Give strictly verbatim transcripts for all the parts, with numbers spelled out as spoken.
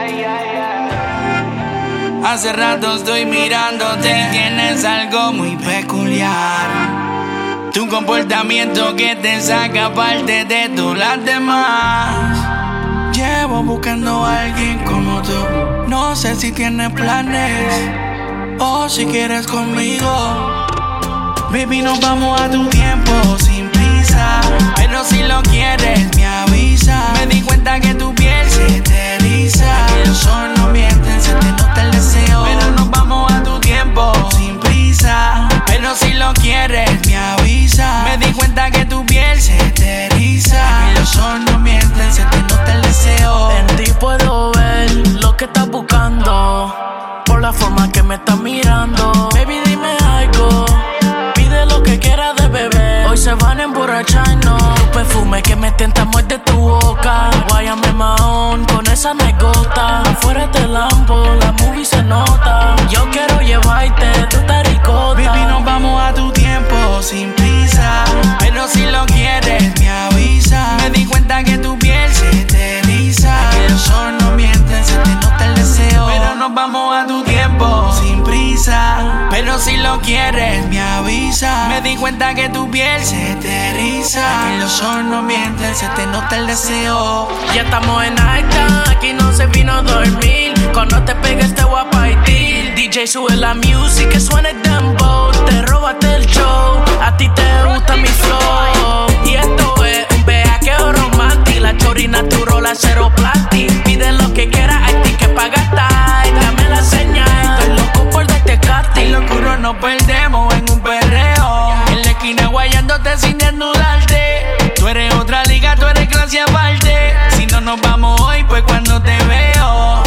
Hace rato estoy mirándote, tienes algo muy peculiar. Tu comportamiento que te saca aparte de todas las demás. Llevo buscando a alguien como tú. No sé si tienes planes o si quieres conmigo. Baby, nos vamos a tu tiempo sin prisa, pero si lo quieres me avisa. Me di cuenta que tu piel se te eriza, que los ojos no mienten, se te nota el deseo. Pero nos vamos a tu tiempo sin prisa, pero si lo quieres me avisa. Me di cuenta que tu piel se te eriza, que los ojos no mienten, se te nota el deseo. En ti puedo ver lo que estás buscando, por la forma que me estás mirando. Baby, dime algo, pide lo que quieras de beber. Hoy se van a emborrachar, no. Tu perfume que me tienta muerde tu boca. Guayame maón con esa negota. Afuera te lampo, la movie se nota. Yo quiero llevarte, tú te ricota. Baby, nos vamos a tu tiempo sin prisa, pero si lo quieres me avisa. Me di cuenta que tu piel se te eriza, que los ojos no mienten, se te nota el deseo. Pero nos vamos a tu tiempo sin prisa, pero si lo quieres me avisa. Me di cuenta que tu piel se te eriza, que los ojos no mienten, se te nota el deseo. Ya estamos en alta, aquí no se vino a dormir. Cuando te pegues te voy a partir. D J sube la music, que suene el dembow. Te robaste el show, a ti te gusta mi flow. Y esto es un bellaqueo romántico. La chorina tu rola cero plastic. Pide lo que quieras, hay ticket pa' gastar. Dame la señal, estoy loco por darte casting. En lo oscuro nos perdemos en un perreo, en la esquina guayándote sin desnudarte. Tú eres otra liga, tú eres clase aparte. Si no nos vamos hoy, pues cuando te veo.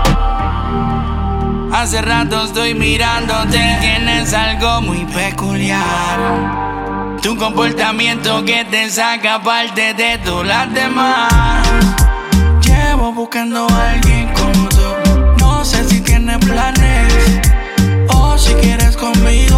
Hace rato estoy mirándote, tienes algo muy peculiar. Tu comportamiento que te saca aparte de todas las demás. Llevo buscando a alguien como tú. No sé si tienes planes o si quieres conmigo.